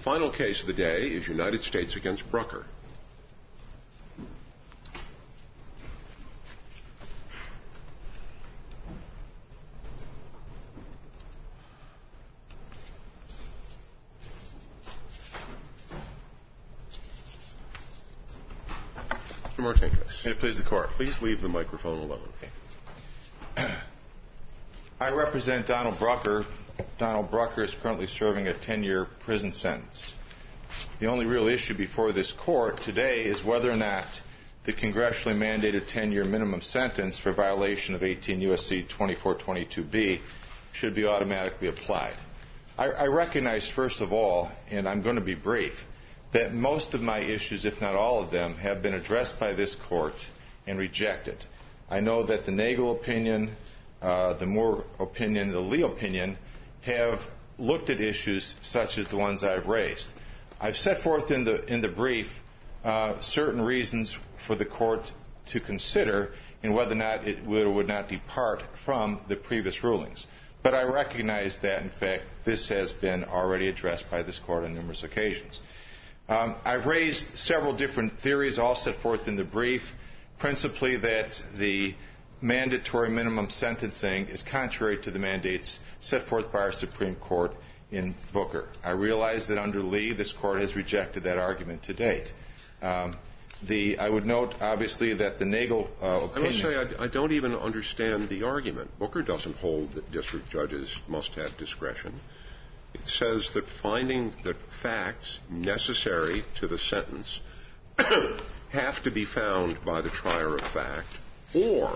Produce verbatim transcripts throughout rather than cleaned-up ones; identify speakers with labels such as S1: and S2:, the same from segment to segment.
S1: final case of the day is United States against Brucker. Mister Martinkus.
S2: May it please the Court.
S1: Please leave the microphone alone.
S2: I represent Donald Brucker. Donald Brucker is currently serving a ten-year prison sentence. The only real issue before this Court today is whether or not the congressionally mandated ten-year minimum sentence for violation of eighteen U S C twenty-four twenty-two B should be automatically applied. I, I recognize, first of all, and I'm going to be brief, that most of my issues, if not all of them, have been addressed by this Court and rejected. I know that the Nagel opinion, uh, the Moore opinion, the Lee opinion have looked at issues such as the ones I've raised. I've set forth in the, in the brief uh, certain reasons for the Court to consider in whether or not it would or would not depart from the previous rulings. But I recognize that, in fact, this has been already addressed by this Court on numerous occasions. Um, I've raised several different theories, all set forth in the brief, principally that the mandatory minimum sentencing is contrary to the mandates set forth by our Supreme Court in Booker. I realize that under Lee, this Court has rejected that argument to date. Um, the, I would note, obviously, that the Nagel uh, opinion...
S1: I must say, I, I don't even understand the argument. Booker doesn't hold that district judges must have discretion. It says that finding the facts necessary to the sentence have to be found by the trier of fact, or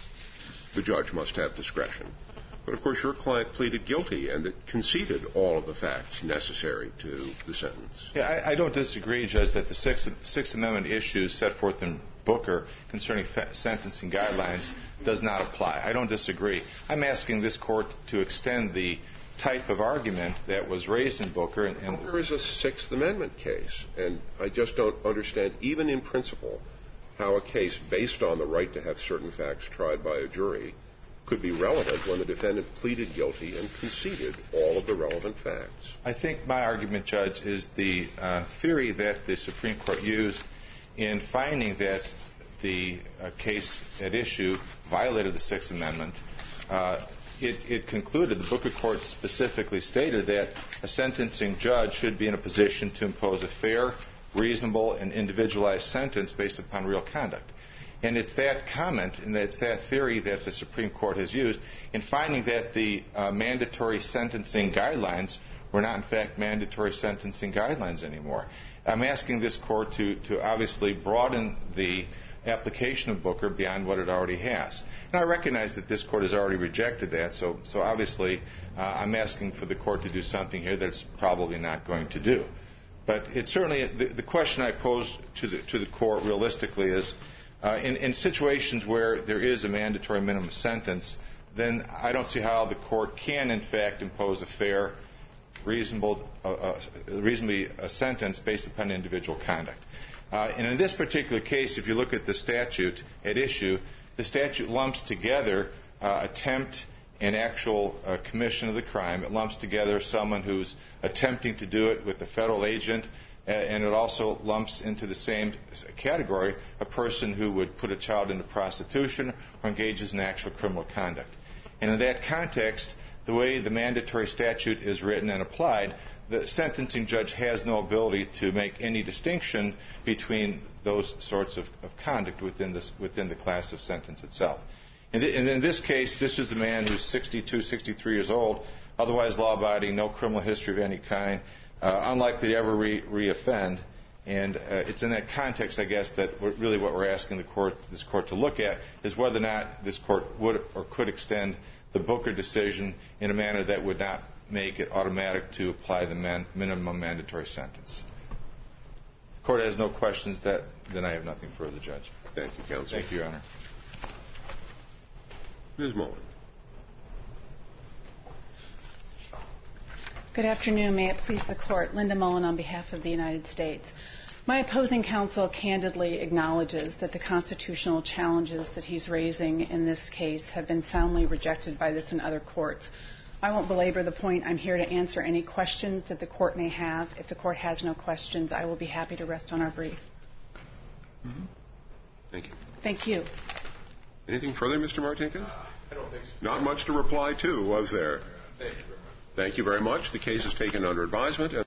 S1: the judge must have discretion. But, of course, your client pleaded guilty and it conceded all of the facts necessary to the sentence.
S2: Yeah, I, I don't disagree, Judge, that the Sixth, Sixth Amendment issues set forth in Booker concerning fa- sentencing guidelines does not apply. I don't disagree. I'm asking this Court to extend the type of argument that was raised in Booker. And, and
S1: Booker is a Sixth Amendment case, and I just don't understand, even in principle, how a case based on the right to have certain facts tried by a jury could be relevant when the defendant pleaded guilty and conceded all of the relevant facts.
S2: I think my argument, Judge, is the uh, theory that the Supreme Court used in finding that the uh, case at issue violated the Sixth Amendment. Uh, it, it concluded, the Booker Court specifically stated that a sentencing judge should be in a position to impose a fair, reasonable, and individualized sentence based upon real conduct. And it's that comment and it's that theory that the Supreme Court has used in finding that the uh, mandatory sentencing guidelines were not, in fact, mandatory sentencing guidelines anymore. I'm asking this Court to, to obviously broaden the application of Booker beyond what it already has. And I recognize that this Court has already rejected that, so, so obviously uh, I'm asking for the Court to do something here that it's probably not going to do. But it's certainly, the, the question I pose to the, to the Court realistically is, uh, in, in situations where there is a mandatory minimum sentence, then I don't see how the Court can, in fact, impose a fair, reasonable, uh, uh, reasonably a sentence based upon individual conduct. Uh, and in this particular case, if you look at the statute at issue, the statute lumps together uh, attempt and actual uh, commission of the crime. It lumps together someone who's attempting to do it with a federal agent, uh, and it also lumps into the same category a person who would put a child into prostitution or engages in actual criminal conduct. And in that context, the way the mandatory statute is written and applied, the sentencing judge has no ability to make any distinction between those sorts of, of conduct within, this, within the class of sentence itself. And in this case, this is a man who's sixty-two, sixty-three years old, otherwise law-abiding, no criminal history of any kind, uh, unlikely to ever re- re-offend. And uh, it's in that context, I guess, that we're, really what we're asking the court, this Court to look at is whether or not this Court would or could extend the Booker decision in a manner that would not make it automatic to apply the man, minimum mandatory sentence. If the Court has no questions, that, then I have nothing further, Judge.
S1: Thank you, Counsel.
S2: Thank you, Your Honor.
S1: Miz Mullen.
S3: Good afternoon. May it please the Court. Linda Mullen on behalf of the United States. My opposing counsel candidly acknowledges that the constitutional challenges that he's raising in this case have been soundly rejected by this and other courts. I won't belabor the point. I'm here to answer any questions that the court may have. If the court has no questions, I will be happy to rest on our brief.
S1: Mm-hmm. Thank you.
S3: Thank you.
S1: Anything further, Mister Martinkus?
S4: I don't think so.
S1: Not much to reply to, was there?
S4: Thank you very much.
S1: Thank you very much. The case is taken under advisement.